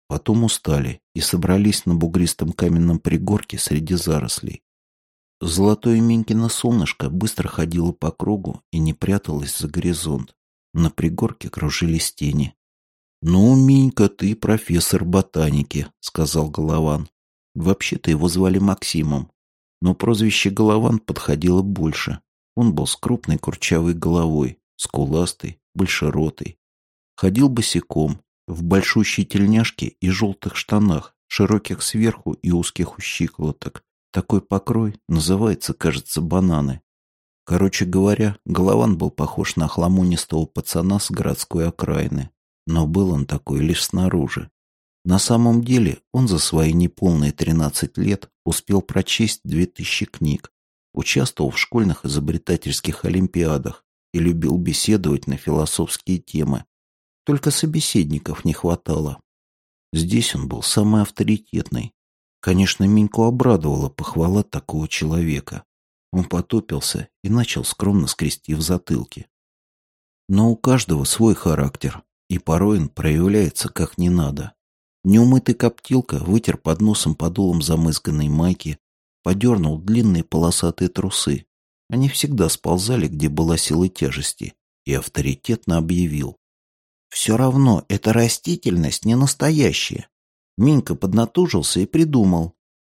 Потом устали и собрались на бугристом каменном пригорке среди зарослей. Золотое Минькино солнышко быстро ходило по кругу и не пряталось за горизонт. На пригорке кружились тени. «Ну, Минька, ты профессор ботаники», — сказал Голован. Вообще-то его звали Максимом, но прозвище Голован подходило больше. Он был с крупной курчавой головой, скуластый, большеротый. Ходил босиком, в большущей тельняшке и желтых штанах, широких сверху и узких у щиколоток. Такой покрой называется, кажется, бананы. Короче говоря, Голован был похож на хламонистого пацана с городской окраины. Но был он такой лишь снаружи. На самом деле он за свои неполные 13 лет успел прочесть 2000 книг, участвовал в школьных изобретательских олимпиадах и любил беседовать на философские темы. Только собеседников не хватало. Здесь он был самый авторитетный. Конечно, Миньку обрадовала похвала такого человека. Он потупился и начал скромно скрести в затылке. Но у каждого свой характер, и порой он проявляется как не надо. Неумытый Коптилка вытер под носом подолом замызганной майки, подернул длинные полосатые трусы. Они всегда сползали, где была сила тяжести, и авторитетно объявил: «Все равно эта растительность не настоящая». Минька поднатужился и придумал.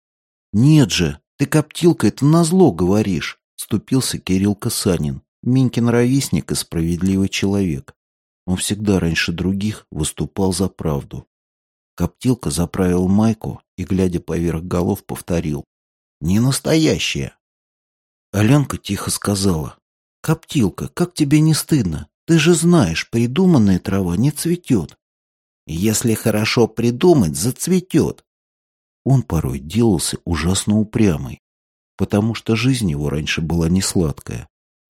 «Нет же, ты, Коптилка, это назло говоришь», — вступился Кирилл Касанин, Минькин ровесник и справедливый человек. Он всегда раньше других выступал за правду. Коптилка заправил майку и, глядя поверх голов, повторил: «Не настоящая». Аленка тихо сказала: «Коптилка, как тебе не стыдно? Ты же знаешь, придуманная трава не цветет». «Если хорошо придумать, зацветет». Он порой делался ужасно упрямый, потому что жизнь его раньше была не сладкая.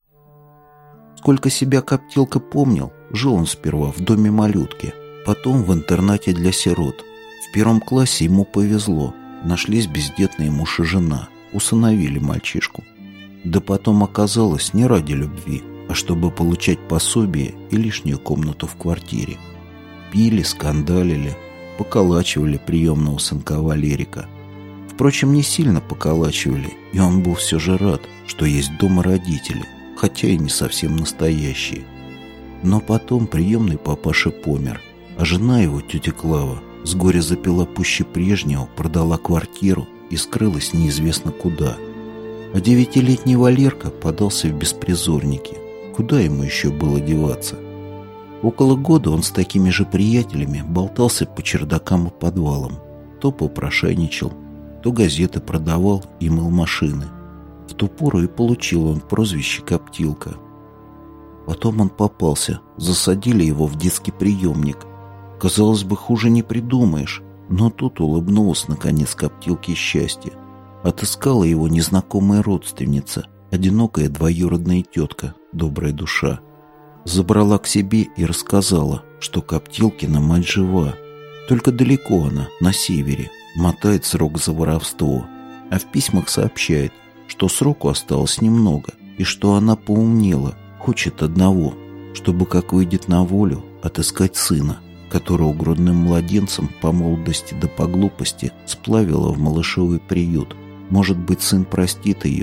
Сколько себя Коптилка помнил, жил он сперва в доме малютки, потом в интернате для сирот. В 1 классе ему повезло, нашлись бездетные муж и жена, усыновили мальчишку. Да потом оказалось не ради любви, а чтобы получать пособие и лишнюю комнату в квартире. Пили, скандалили, поколачивали приемного сынка Валерика. Впрочем, не сильно поколачивали, и он был все же рад, что есть дома родители, хотя и не совсем настоящие. Но потом приемный папаша помер, а жена его, тетя Клава, с горя запила пуще прежнего, продала квартиру и скрылась неизвестно куда. А 9-летний Валерка подался в беспризорники. Куда ему еще было деваться? Около года он с такими же приятелями болтался по чердакам и подвалам. То попрошайничал, то газеты продавал и мыл машины. В ту пору и получил он прозвище Коптилка. Потом он попался, засадили его в детский приемник. Казалось бы, хуже не придумаешь, но тут улыбнулась наконец Коптилке счастье. Отыскала его незнакомая родственница, одинокая двоюродная тетка, добрая душа. Забрала к себе и рассказала, что Коптилкина мать жива. Только далеко она, на севере, мотает срок за воровство. А в письмах сообщает, что сроку осталось немного, и что она поумнела, хочет одного, чтобы, как выйдет на волю, отыскать сына, которого грудным младенцем по молодости да по глупости сплавила в малышовый приют. Может быть, сын простит ее.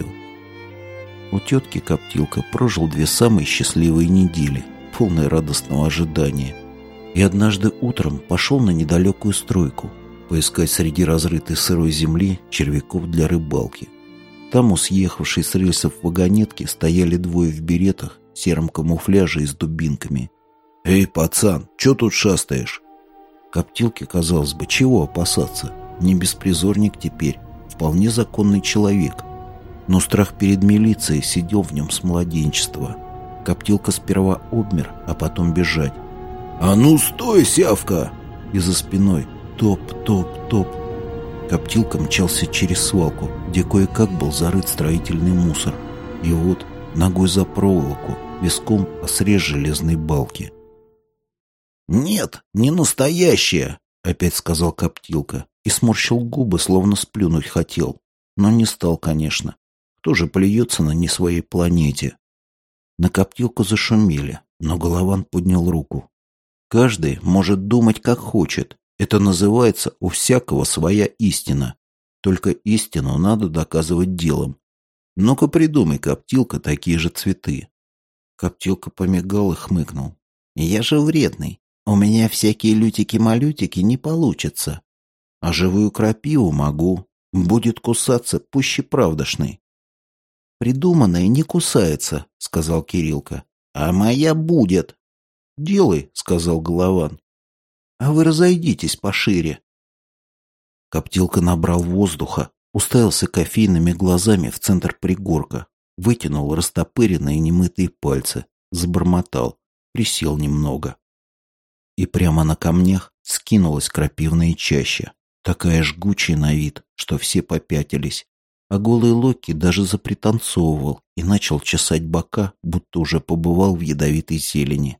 У тетки Коптилка прожил 2 самые счастливые недели, полные радостного ожидания. И однажды утром пошел на недалекую стройку, поискать среди разрытой сырой земли червяков для рыбалки. Там у съехавшей с рельсов вагонетки стояли 2 в беретах, сером камуфляже и с дубинками. «Эй, пацан, чё тут шастаешь?» Коптилке, казалось бы, чего опасаться? Не беспризорник теперь, вполне законный человек. Но страх перед милицией сидел в нем с младенчества. Коптилка сперва обмер, а потом бежать. «А ну стой, сявка!» И за спиной топ-топ-топ. Коптилка мчался через свалку, где кое-как был зарыт строительный мусор. И вот, ногой за проволоку, виском о срез железной балки. «Нет, не настоящая!» — опять сказал Коптилка и сморщил губы, словно сплюнуть хотел. Но не стал, конечно. Кто же плюется на не своей планете? На Коптилку зашумели, но Голован поднял руку. Каждый может думать, как хочет. Это называется «у всякого своя истина». Только истину надо доказывать делом. Ну-ка придумай, Коптилка, такие же цветы. Коптилка помигал и хмыкнул. Я же вредный. У меня всякие лютики-малютики не получится. А живую крапиву могу. Будет кусаться пуще правдошной. Придуманное не кусается, сказал Кириллка. А моя будет. Делай, сказал Голован. А вы разойдитесь пошире. Коптилка набрал воздуха, уставился кофейными глазами в центр пригорка, вытянул растопыренные немытые пальцы, забормотал, присел немного. И прямо на камнях скинулась крапивная чаща, такая жгучая на вид, что все попятились, а голый Локи даже запританцовывал и начал чесать бока, будто уже побывал в ядовитой зелени.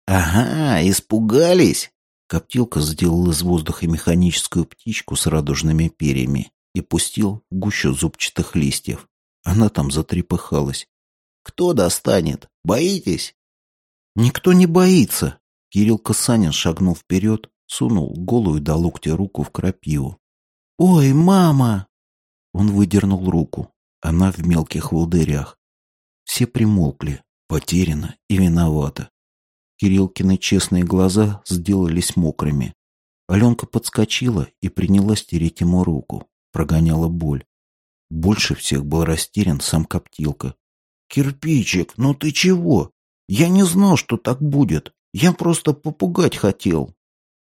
«Ага, испугались!» Коптилка сделал из воздуха механическую птичку с радужными перьями и пустил в гущу зубчатых листьев. Она там затрепыхалась. «Кто достанет? Боитесь?» «Никто не боится!» Кириллка Санин шагнул вперед, сунул голую до локтя руку в крапиву. «Ой, мама!» Он выдернул руку. Она в мелких волдырях. Все примолкли, потеряно и виновато. Кириллкины честные глаза сделались мокрыми. Аленка подскочила и принялась тереть ему руку. Прогоняла боль. Больше всех был растерян сам Коптилка. «Кирпичик, ну ты чего? Я не знал, что так будет. Я просто попугать хотел».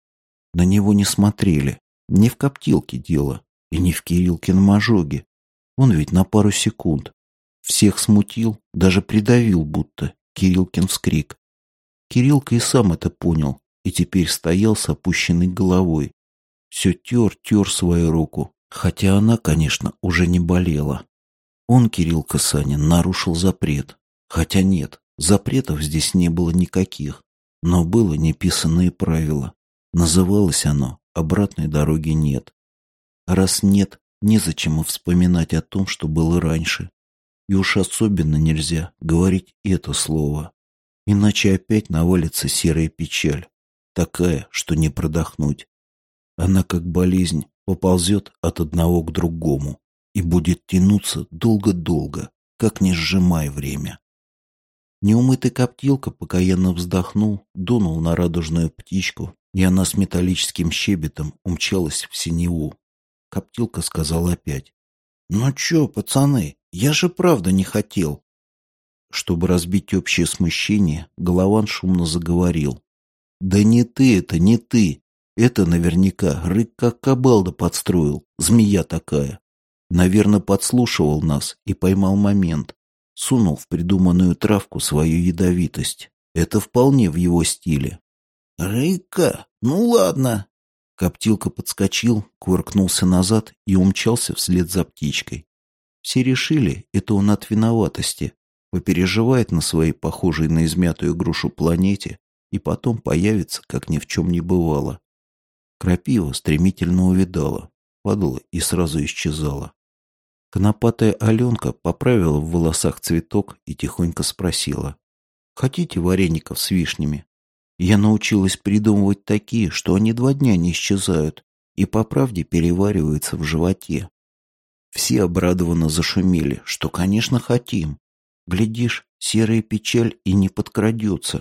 На него не смотрели. Не в Коптилке дело. И не в Кириллкином ожоге. Он ведь на пару секунд. Всех смутил, даже придавил будто. Кириллкин вскрик. Кириллка и сам это понял, и теперь стоял с опущенной головой. Все тер свою руку, хотя она, конечно, уже не болела. Он, Кириллка Санин, нарушил запрет. Хотя нет, запретов здесь не было никаких, но было неписанное правило. Называлось оно «Обратной дороги нет». А раз нет, незачем и вспоминать о том, что было раньше. И уж особенно нельзя говорить это слово. Иначе опять навалится серая печаль, такая, что не продохнуть. Она, как болезнь, поползет от одного к другому и будет тянуться долго-долго, как не сжимая время. Неумытый Коптилка покаянно вздохнул, дунул на радужную птичку, и она с металлическим щебетом умчалась в синеву. Коптилка сказал опять. «Ну чё, пацаны, я же правда не хотел». Чтобы разбить общее смущение, Голован шумно заговорил. «Да не ты это, не ты. Это наверняка рык как кабалда подстроил, змея такая. Наверное, подслушивал нас и поймал момент. Сунул в придуманную травку свою ядовитость. Это вполне в его стиле». «Рыка? Ну ладно». Коптилка подскочил, кувыркнулся назад и умчался вслед за птичкой. Все решили, это он от виноватости. Попереживает на своей похожей на измятую грушу планете и потом появится, как ни в чем не бывало. Крапива стремительно увядала, падала и сразу исчезала. Конопатая Аленка поправила в волосах цветок и тихонько спросила. «Хотите вареников с вишнями? Я научилась придумывать такие, что они 2 дня не исчезают и по правде перевариваются в животе». Все обрадованно зашумели, что, конечно, хотим. Глядишь, серая печаль и не подкрадется.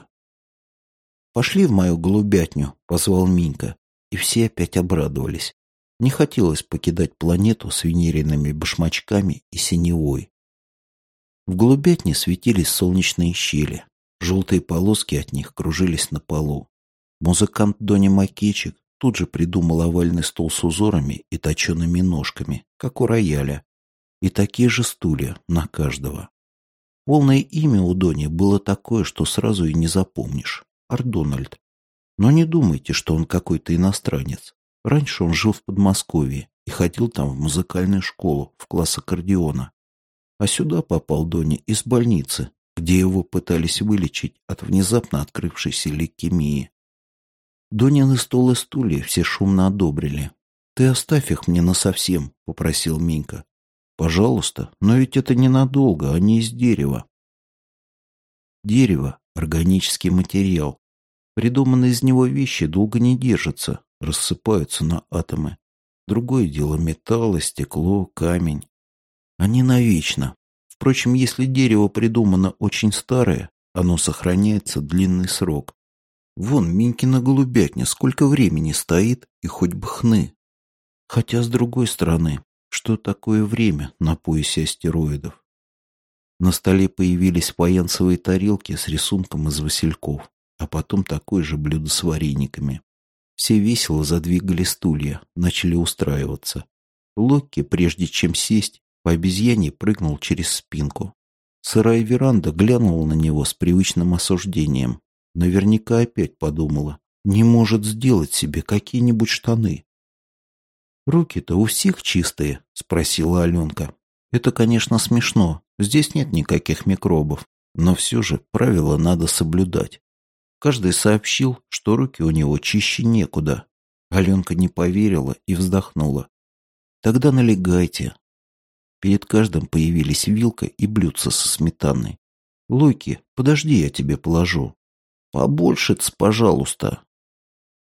«Пошли в мою голубятню», — позвал Минька, и все опять обрадовались. Не хотелось покидать планету с венериными башмачками и синевой. В голубятне светились солнечные щели. Желтые полоски от них кружились на полу. Музыкант Доня Макейчик тут же придумал овальный стол с узорами и точеными ножками, как у рояля, и такие же стулья на каждого. Полное имя у Дони было такое, что сразу и не запомнишь. Ардональд. Но не думайте, что он какой-то иностранец. Раньше он жил в Подмосковье и ходил там в музыкальную школу, в класс аккордеона. А сюда попал Доня из больницы, где его пытались вылечить от внезапно открывшейся лейкемии. Донины стол и стулья все шумно одобрили. «Ты оставь их мне насовсем», — попросил Минька. «Пожалуйста, но ведь это ненадолго, они из дерева». Дерево — органический материал. Придуманные из него вещи долго не держатся, рассыпаются на атомы. Другое дело металл, стекло, камень. Они навечно. Впрочем, если дерево придумано очень старое, оно сохраняется длинный срок. Вон Минькина голубятня сколько времени стоит, и хоть бы хны. Хотя, с другой стороны, что такое время на поясе астероидов? На столе появились фаянсовые тарелки с рисунком из васильков, а потом такое же блюдо с варениками. Все весело задвигали стулья, начали устраиваться. Локки, прежде чем сесть, по обезьяне прыгнул через спинку. Сырая веранда глянула на него с привычным осуждением. Наверняка опять подумала, не может сделать себе какие-нибудь штаны. «Руки-то у всех чистые?» — спросила Аленка. «Это, конечно, смешно. Здесь нет никаких микробов. Но все же правила надо соблюдать». Каждый сообщил, что руки у него чище некуда. Аленка не поверила и вздохнула. «Тогда налегайте». Перед каждым появились вилка и блюдце со сметаной. «Лойки, подожди, я тебе положу». «Побольше-ц, пожалуйста».